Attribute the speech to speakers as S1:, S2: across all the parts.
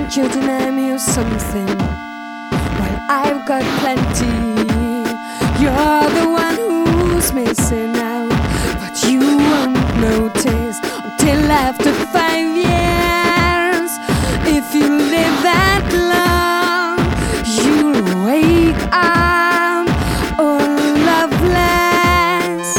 S1: You deny me of something while I've got plenty. You're the one who's missing out, but you won't notice until after 5 years. If you live that long, you'll wake up all loveless.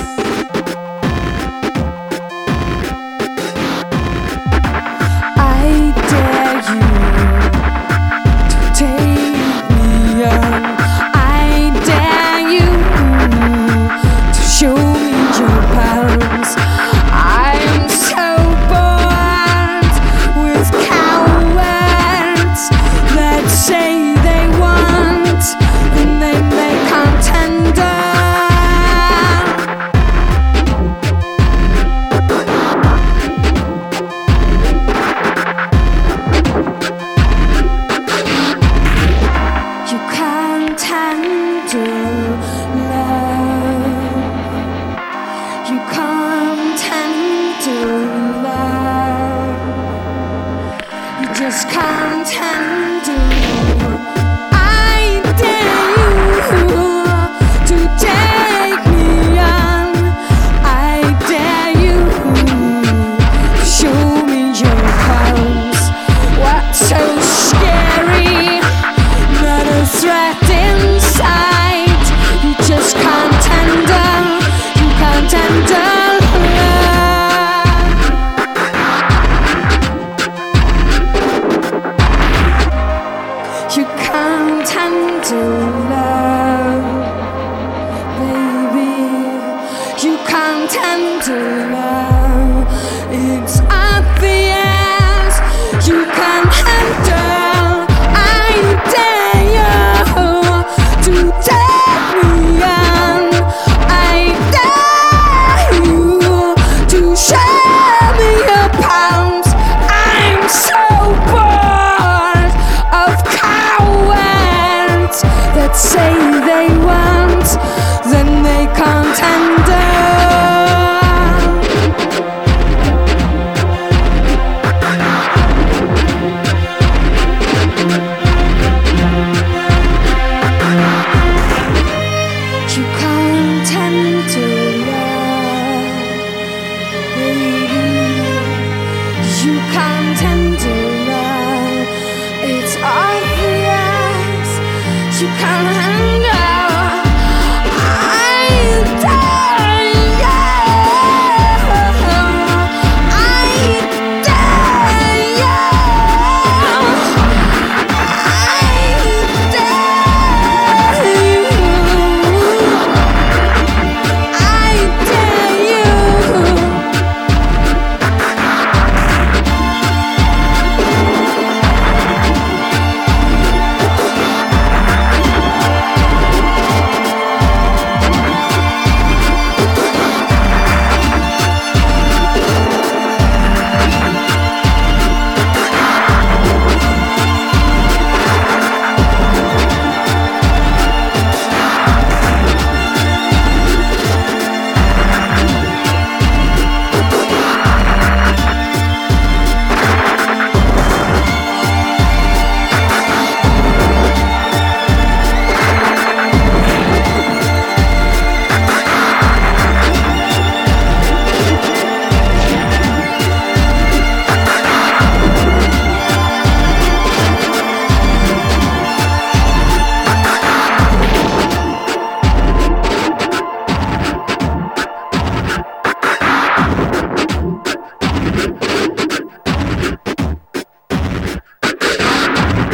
S1: I dare you to take me on. I dare you to show me your powers. I am so bored with cowards that say they want and then they can't tender. You can't handle love. You can't handle love. You just can't handle. I dare you to take me on. I dare you to show me your powers. What's so scary? Not a threat inside. You just can't handle. You can't handle love. You can't handle love, baby. You can't handle love. It's obvious. You can't handle. I dare you to take me on. I dare you to show me your palms. I'm so bored of cowards that say they want, then they can't handle. You can't handle love, baby. You can't handle love. It's obvious. You can't